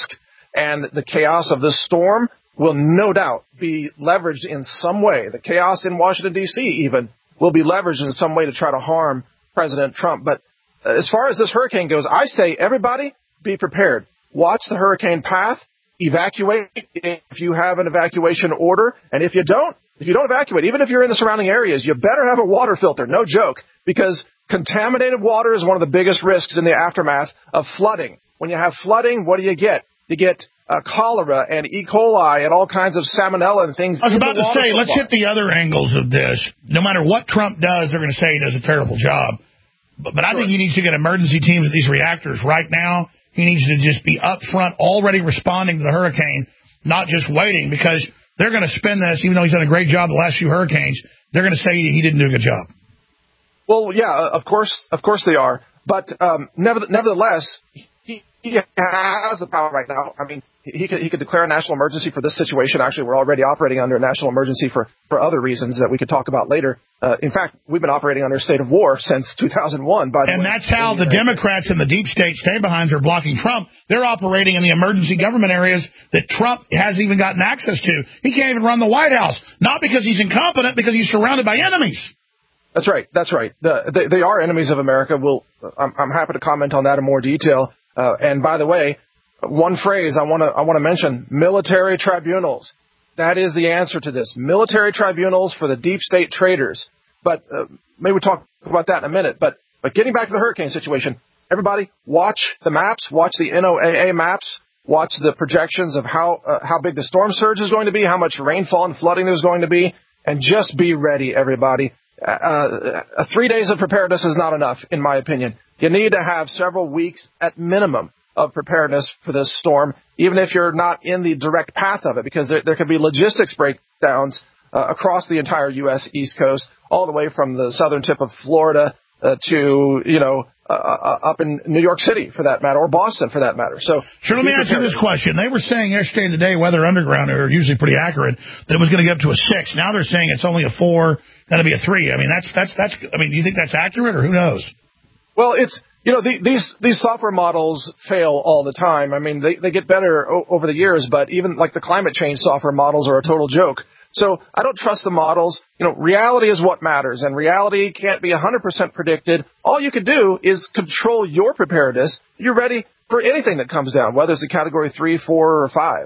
And the chaos of this storm will no doubt be leveraged in some way. The chaos in Washington, D.C. even will be leveraged in some way to try to harm President Trump. But as far as this hurricane goes, I say everybody be prepared. Watch the hurricane path. Evacuate if you have an evacuation order. And if you don't evacuate, even if you're in the surrounding areas, you better have a water filter. No joke, because contaminated water is one of the biggest risks in the aftermath of flooding. When you have flooding, what do? You get cholera and E. coli and all kinds of salmonella and things. I was about to say, let's hit the other angles of this. No matter what Trump does, they're going to say he does a terrible job. But I think he needs to get emergency teams at these reactors right now. He needs to just be up front, already responding to the hurricane, not just waiting, because they're going to spin this, even though he's done a great job the last few hurricanes, they're going to say he didn't do a good job. Well, yeah, of course they are. But nevertheless, he has the power right now. I mean, he could declare a national emergency for this situation. Actually, we're already operating under a national emergency for other reasons that we could talk about later. In fact, we've been operating under a state of war since 2001. And that's how the Democrats and the deep state stay-behinds are blocking Trump. They're operating in the emergency government areas that Trump hasn't even gotten access to. He can't even run the White House. Not because he's incompetent, because he's surrounded by enemies. That's right. They are enemies of America. I'm happy to comment on that in more detail. And by the way, one phrase I want to mention: military tribunals. That is the answer to this. Military tribunals for the deep state traitors. But maybe we'll talk about that in a minute. But getting back to the hurricane situation, everybody watch the maps, watch the NOAA maps, watch the projections of how big the storm surge is going to be, how much rainfall and flooding there's going to be, and just be ready, everybody. 3 days of preparedness is not enough, in my opinion. You need to have several weeks at minimum of preparedness for this storm, even if you're not in the direct path of it, because there could be logistics breakdowns across the entire U.S. East Coast, all the way from the southern tip of Florida to, up in New York City, for that matter, or Boston, for that matter. So, sure, let me ask you this question. They were saying yesterday and today, Weather Underground, who are usually pretty accurate, that it was going to get up to a 6. Now they're saying it's only a 4, going to be a 3. I mean, that's. I mean, do you think that's accurate, or who knows? Well, it's, these software models fail all the time. I mean, they get better over the years, but even like the climate change software models are a total joke. So I don't trust the models. Reality is what matters, and reality can't be 100% predicted. All you can do is control your preparedness. You're ready for anything that comes down, whether it's a category 3, 4, or 5.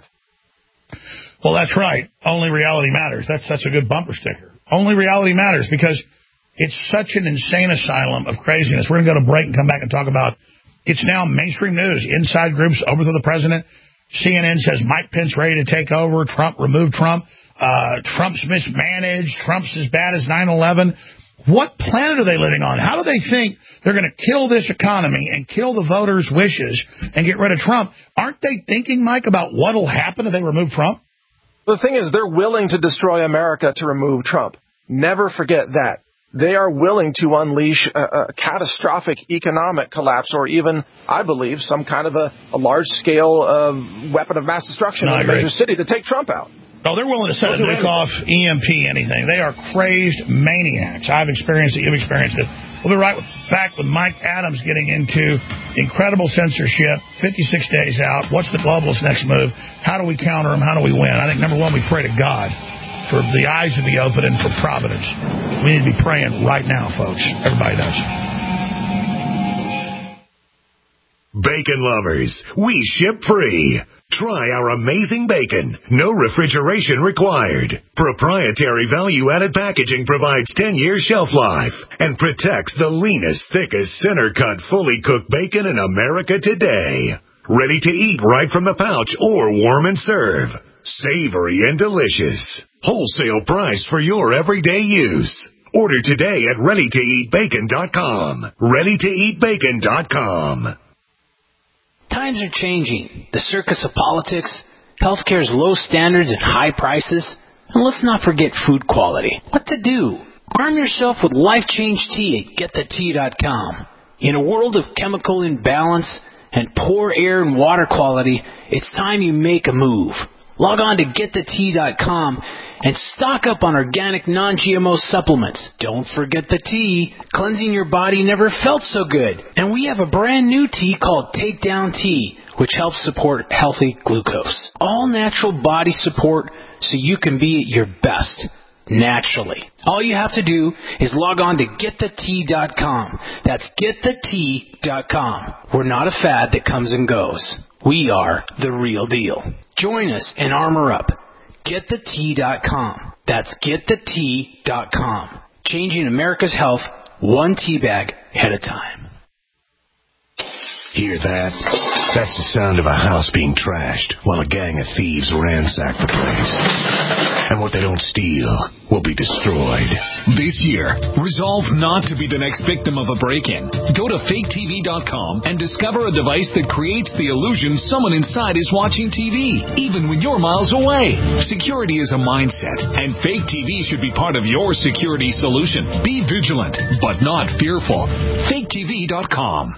Well, that's right. Only reality matters. That's such a good bumper sticker. Only reality matters, because it's such an insane asylum of craziness. We're going to go to break and come back and talk about it's now mainstream news. Inside groups overthrow the president. CNN says Mike Pence ready to take over. Trump removed Trump. Trump's mismanaged. Trump's as bad as 9/11. What planet are they living on? How do they think they're going to kill this economy and kill the voters' wishes and get rid of Trump? Aren't they thinking, Mike, about what will happen if they remove Trump? The thing is, they're willing to destroy America to remove Trump. Never forget that. They are willing to unleash a catastrophic economic collapse, or even, I believe, some kind of a large-scale weapon of mass destruction in a major city to take Trump out. Oh, they're willing to set a nuke off, EMP, anything. They are crazed maniacs. I've experienced it. You've experienced it. We'll be right back with Mike Adams getting into incredible censorship, 56 days out. What's the globalist next move? How do we counter them? How do we win? I think, number one, we pray to God for the eyes to be open and for providence. We need to be praying right now, folks. Everybody does. Bacon lovers, we ship free. Try our amazing bacon. No refrigeration required. Proprietary value-added packaging provides 10-year shelf life and protects the leanest, thickest, center-cut, fully cooked bacon in America today. Ready to eat right from the pouch or warm and serve. Savory and delicious. Wholesale price for your everyday use. Order today at ReadyToEatBacon.com. ReadyToEatBacon.com. Times are changing. The circus of politics, healthcare's low standards and high prices, and let's not forget food quality. What to do? Arm yourself with Life Change Tea at GetTheTea.com. In a world of chemical imbalance and poor air and water quality, it's time you make a move. Log on to GetTheT.com and stock up on organic, non-GMO supplements. Don't forget the tea. Cleansing your body never felt so good. And we have a brand new tea called Takedown Tea, which helps support healthy glucose. All natural body support so you can be at your best naturally. All you have to do is log on to GetTheT.com. That's GetTheT.com. We're not a fad that comes and goes. We are the real deal. Join us and armor up. GetTheT.com. That's GetTheT.com. Changing America's health one tea bag at a time. Hear that? That's the sound of a house being trashed while a gang of thieves ransack the place. And what they don't steal will be destroyed. This year, resolve not to be the next victim of a break-in. Go to faketv.com and discover a device that creates the illusion someone inside is watching TV, even when you're miles away. Security is a mindset, and Fake TV should be part of your security solution. Be vigilant, but not fearful. faketv.com.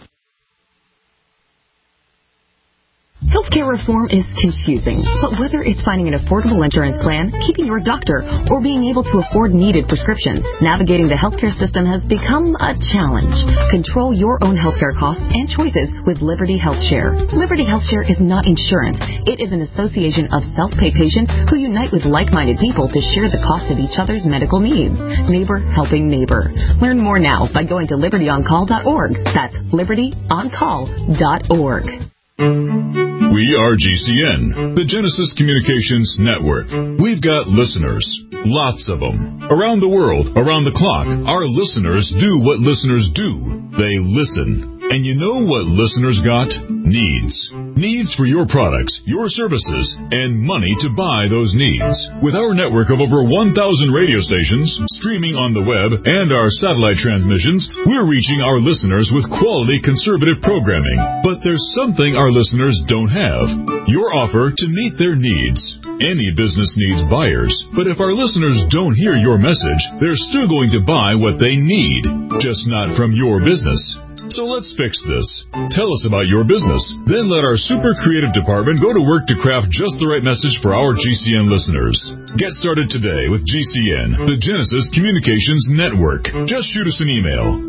Healthcare reform is confusing, but whether it's finding an affordable insurance plan, keeping your doctor, or being able to afford needed prescriptions, navigating the healthcare system has become a challenge. Control your own healthcare costs and choices with Liberty HealthShare. Liberty HealthShare is not insurance. It is an association of self-pay patients who unite with like-minded people to share the cost of each other's medical needs. Neighbor helping neighbor. Learn more now by going to libertyoncall.org. That's libertyoncall.org. We are GCN, the Genesis Communications Network. We've got listeners, lots of them, around the world, around the clock. Our listeners do what listeners do. They listen. And you know what listeners got? Needs. Needs for your products, your services, and money to buy those needs. With our network of over 1,000 radio stations, streaming on the web, and our satellite transmissions, we're reaching our listeners with quality conservative programming. But there's something our listeners don't have. Your offer to meet their needs. Any business needs buyers, but if our listeners don't hear your message, they're still going to buy what they need, just not from your business. So let's fix this. Tell us about your business. Then let our super creative department go to work to craft just the right message for our GCN listeners. Get started today with GCN, the Genesis Communications Network. Just shoot us an email.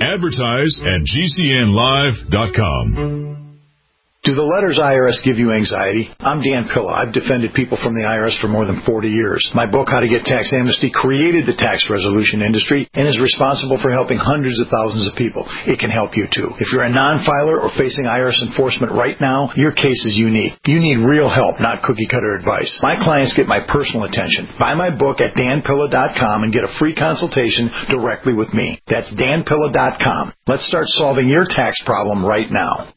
advertise@gcnlive.com. Do the letters IRS give you anxiety? I'm Dan Pilla. I've defended people from the IRS for more than 40 years. My book, How to Get Tax Amnesty, created the tax resolution industry and is responsible for helping hundreds of thousands of people. It can help you too. If you're a non-filer or facing IRS enforcement right now, your case is unique. You need real help, not cookie-cutter advice. My clients get my personal attention. Buy my book at danpilla.com and get a free consultation directly with me. That's danpilla.com. Let's start solving your tax problem right now.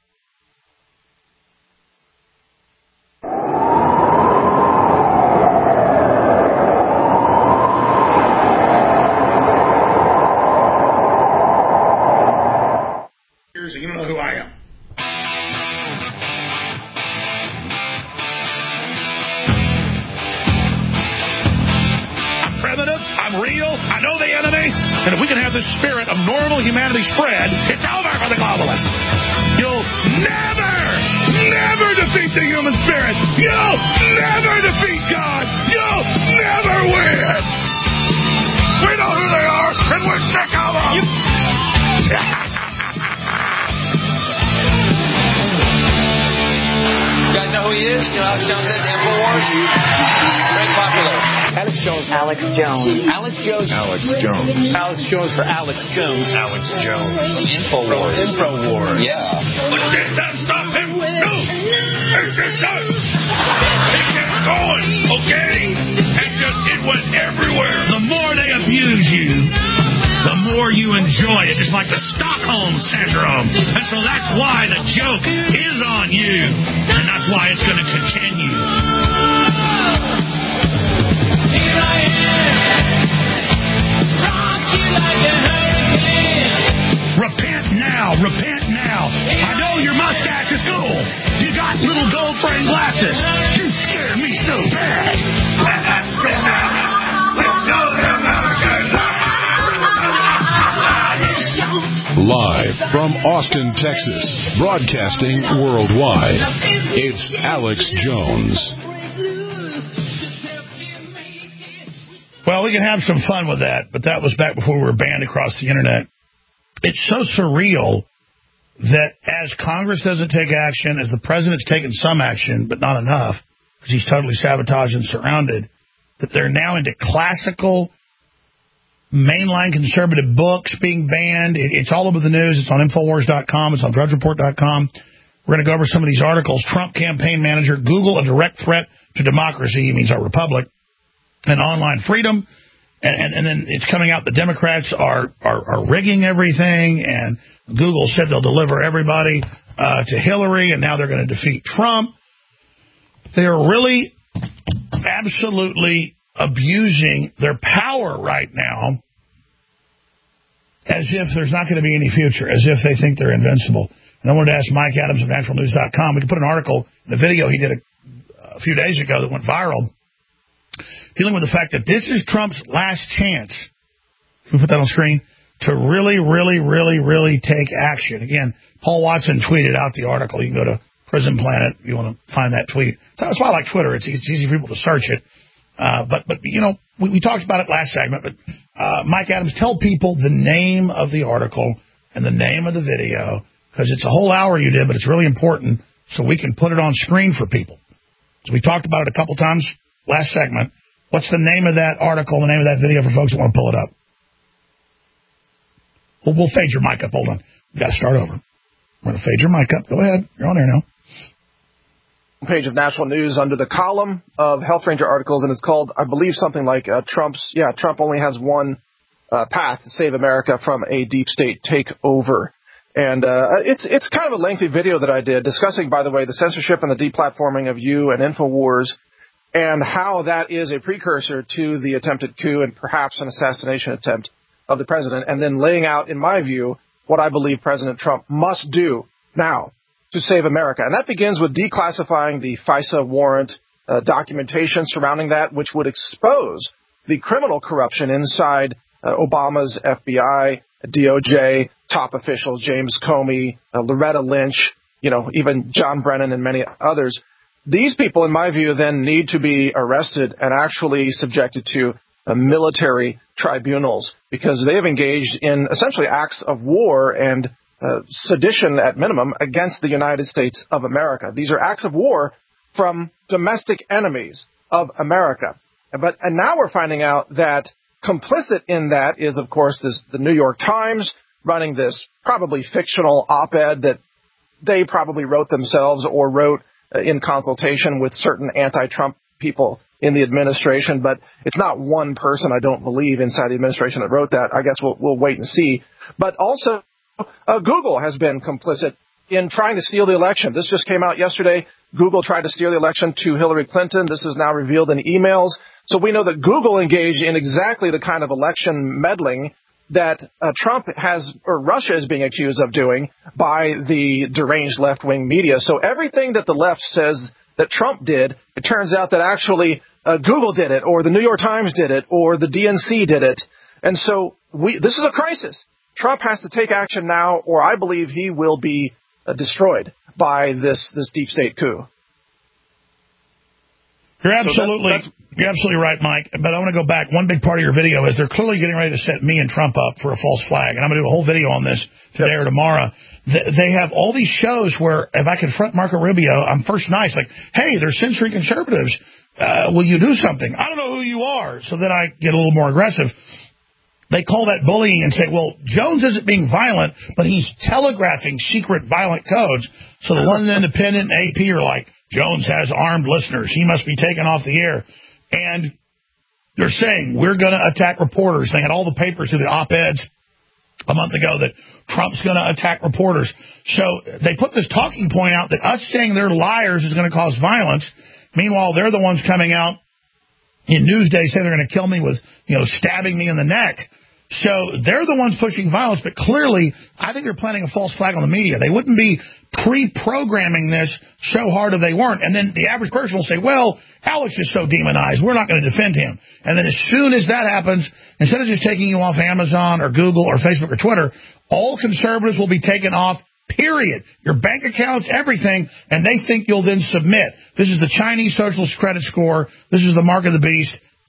You don't know who I am. I'm primitive. I'm real. I know the enemy. And if we can have the spirit of normal humanity spread, it's over for the globalist. You'll never defeat the human spirit. You'll never defeat God. You'll never win. We know who they are, and we're sick of them. You guys know who he is? You know Alex Jones is? InfoWars? Very popular. Alex Jones. Alex Jones. Alex Jones. Alex Jones. Alex Jones for Alex Jones. Alex Jones. InfoWars. InfoWars. Yeah. But did that stop him? No. It did not. He kept going, okay? It went everywhere. The more they abuse you, the more you enjoy it. It's like the Stockholm Syndrome. And so that's why the joke is on you. And that's why it's going to continue. Here I am. Rock you like a hurricane. Repent now. Repent now. I know your mustache is cool. You got little gold frame glasses. You scared me so bad. Let's go, Live from Austin, Texas, broadcasting worldwide, it's Alex Jones. Well, we can have some fun with that, but that was back before we were banned across the Internet. It's so surreal that as Congress doesn't take action, as the president's taken some action, but not enough, because he's totally sabotaged and surrounded, that they're now into classical mainline conservative books being banned. It's all over the news. It's on Infowars.com. It's on DrudgeReport.com. We're going to go over some of these articles. Trump campaign manager, Google, a direct threat to democracy. He means our republic. And online freedom. And then it's coming out the Democrats are rigging everything. And Google said they'll deliver everybody to Hillary. And now they're going to defeat Trump. They are really absolutely abusing their power right now as if there's not going to be any future, as if they think they're invincible. And I wanted to ask Mike Adams of naturalnews.com. We can put an article in a video he did a few days ago that went viral, dealing with the fact that this is Trump's last chance, can we put that on screen, to really, really, really, really take action. Again, Paul Watson tweeted out the article. You can go to Prison Planet if you want to find that tweet. So that's why I like Twitter. It's easy for people to search it. But you know, we talked about it last segment. But Mike Adams, tell people the name of the article and the name of the video, because it's a whole hour you did, but it's really important so we can put it on screen for people. So we talked about it a couple times last segment. What's the name of that article, the name of that video for folks that want to pull it up? We'll fade your mic up. Hold on. We've got to start over. We're going to fade your mic up. Go ahead. You're on there now. Page of National News under the column of Health Ranger articles, and it's called, I believe, something like Trump only has one path to save America from a deep state takeover. And it's kind of a lengthy video that I did discussing, by the way, the censorship and the deplatforming of you and InfoWars, and how that is a precursor to the attempted coup and perhaps an assassination attempt of the president, and then laying out, in my view, what I believe President Trump must do now to save America. And that begins with declassifying the FISA warrant documentation surrounding that, which would expose the criminal corruption inside Obama's FBI, DOJ, top officials, James Comey, Loretta Lynch, even John Brennan and many others. These people, in my view, then need to be arrested and actually subjected to military tribunals, because they have engaged in essentially acts of war and sedition at minimum against the United States of America. These are acts of war from domestic enemies of America. And now we're finding out that complicit in that is, of course, the New York Times running this probably fictional op-ed that they probably wrote themselves or wrote in consultation with certain anti-Trump people in the administration. But it's not one person, I don't believe, inside the administration that wrote that. I guess we'll wait and see. But also, Google has been complicit in trying to steal the election. This just came out yesterday. Google tried to steal the election to Hillary Clinton. This is now revealed in emails. So we know that Google engaged in exactly the kind of election meddling that Trump has, or Russia is being accused of doing by the deranged left-wing media. So everything that the left says that Trump did, it turns out that actually Google did it, or the New York Times did it, or the DNC did it. And so this is a crisis. Trump has to take action now, or I believe he will be destroyed by this deep state coup. You're absolutely right, Mike. But I want to go back. One big part of your video is they're clearly getting ready to set me and Trump up for a false flag. And I'm going to do a whole video on this today or tomorrow. They have all these shows where if I confront Marco Rubio, I'm first nice. Like, hey, they're censoring conservatives. Will you do something? I don't know who you are. So then I get a little more aggressive. They call that bullying and say, well, Jones isn't being violent, but he's telegraphing secret violent codes. So the London Independent and AP are like, Jones has armed listeners. He must be taken off the air. And they're saying, we're going to attack reporters. They had all the papers through the op-eds a month ago that Trump's going to attack reporters. So they put this talking point out that us saying they're liars is going to cause violence. Meanwhile, they're the ones coming out in Newsday saying they're going to kill me with, stabbing me in the neck. So they're the ones pushing violence, but clearly I think they're planting a false flag on the media. They wouldn't be pre-programming this so hard if they weren't. And then the average person will say, well, Alex is so demonized, we're not going to defend him. And then as soon as that happens, instead of just taking you off Amazon or Google or Facebook or Twitter, all conservatives will be taken off, period. Your bank accounts, everything, and they think you'll then submit. This is the Chinese Socialist Credit Score. This is the mark of the beast.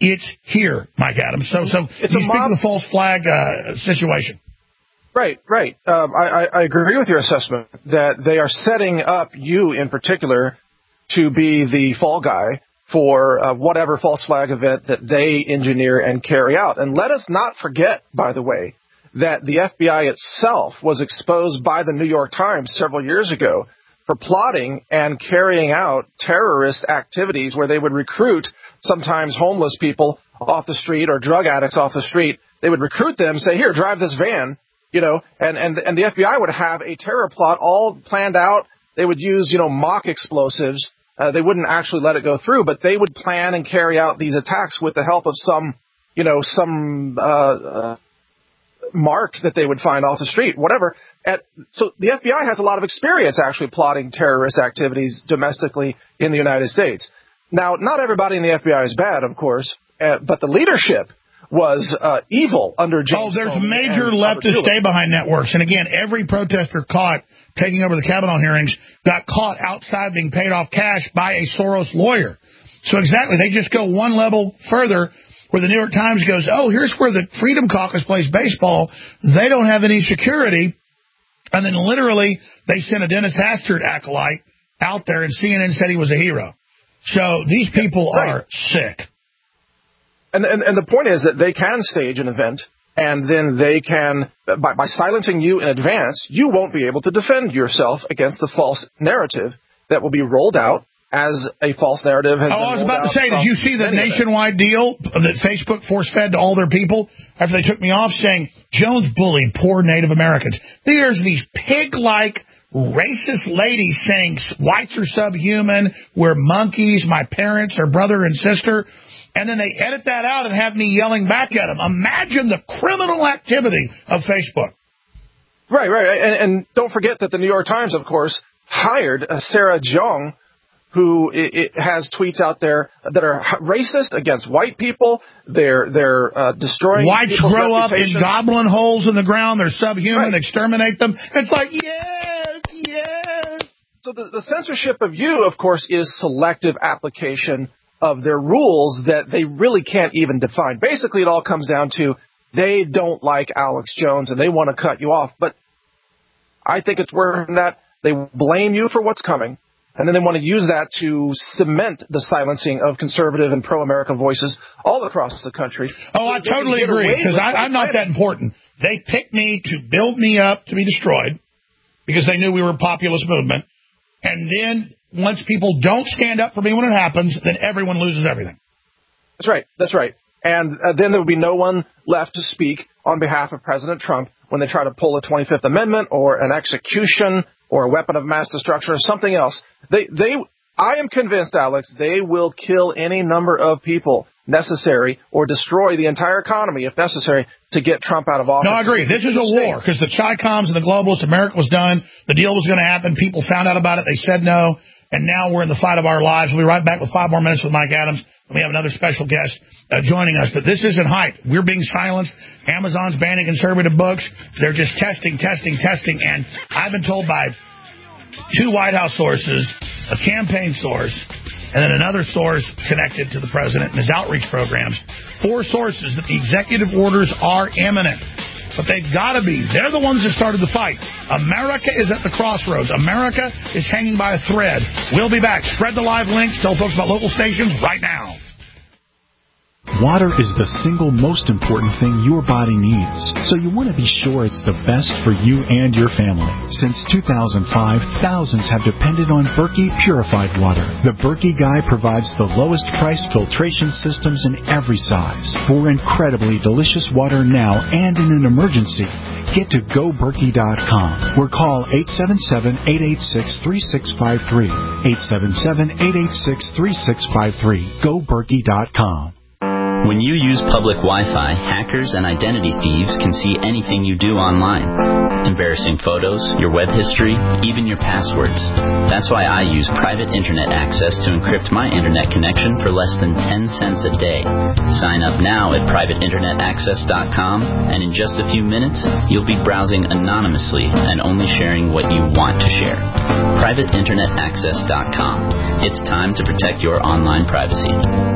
it's here, Mike Adams. So it's you speak of the false flag situation. Right. I agree with your assessment that they are setting up you in particular to be the fall guy for whatever false flag event that they engineer and carry out. And let us not forget, by the way, that the FBI itself was exposed by the New York Times several years ago for plotting and carrying out terrorist activities where they would recruit sometimes homeless people off the street or drug addicts off the street. They would recruit them, say, here, drive this van, and the FBI would have a terror plot all planned out. They would use, mock explosives. They wouldn't actually let it go through, but they would plan and carry out these attacks with the help of some mark that they would find off the street, whatever. So the FBI has a lot of experience actually plotting terrorist activities domestically in the United States. Now, not everybody in the FBI is bad, of course, but the leadership was evil under James there's Comey major and leftist stay-behind networks. And again, every protester caught taking over the Kavanaugh hearings got caught outside being paid off cash by a Soros lawyer. So exactly, they just go one level further where the New York Times goes, here's where the Freedom Caucus plays baseball. They don't have any security. And then literally they sent a Dennis Hastert acolyte out there, and CNN said he was a hero. So these people are sick. And the point is that they can stage an event, and then they can, by silencing you in advance, you won't be able to defend yourself against the false narrative that will be rolled out as a false narrative has been I was rolled about to out say, did you see the nationwide deal that Facebook force-fed to all their people after they took me off, saying, Jones bullied poor Native Americans? There's these pig-like racist ladies saying whites are subhuman, we're monkeys, my parents are brother and sister, and then they edit that out and have me yelling back at them. Imagine the criminal activity of Facebook. Right. And don't forget that the New York Times, of course, hired Sarah Jeong, who it has tweets out there that are racist against white people. They're destroying whites grow up in goblin holes in the ground. They're subhuman. Right. Exterminate them. It's like, yes. So the censorship of you, of course, is selective application of their rules that they really can't even define. Basically, it all comes down to they don't like Alex Jones and they want to cut you off. But I think it's worse than that. They blame you for what's coming. And then they want to use that to cement the silencing of conservative and pro-American voices all across the country. I totally agree, because I'm not that important. They picked me to build me up to be destroyed because they knew we were a populist movement. And then once people don't stand up for me when it happens, then everyone loses everything. That's right. And then there would be no one left to speak on behalf of President Trump when they try to pull a 25th Amendment or an execution or a weapon of mass destruction or something else. I am convinced, Alex, they will kill any number of people necessary or destroy the entire economy, if necessary, to get Trump out of office. No, I agree. This is a war because the Chi-Coms and the globalists, America was done. The deal was going to happen. People found out about it. They said no. And now we're in the fight of our lives. We'll be right back with 5 more minutes with Mike Adams. And we have another special guest joining us. But this isn't hype. We're being silenced. Amazon's banning conservative books. They're just testing. And I've been told by 2 White House sources, a campaign source, and then another source connected to the president and his outreach programs, 4 sources that the executive orders are imminent. But they've got to be. They're the ones that started the fight. America is at the crossroads. America is hanging by a thread. We'll be back. Spread the live links. Tell folks about local stations right now. Water is the single most important thing your body needs, so you want to be sure it's the best for you and your family. Since 2005, thousands have depended on Berkey Purified Water. The Berkey Guy provides the lowest priced filtration systems in every size for incredibly delicious water now and in an emergency. Get to GoBerkey.com or call 877-886-3653. 877-886-3653. GoBerkey.com. When you use public Wi-Fi, hackers and identity thieves can see anything you do online. Embarrassing photos, your web history, even your passwords. That's why I use private internet access to encrypt my internet connection for less than 10 cents a day. Sign up now at privateinternetaccess.com, and in just a few minutes, you'll be browsing anonymously and only sharing what you want to share. privateinternetaccess.com. It's time to protect your online privacy.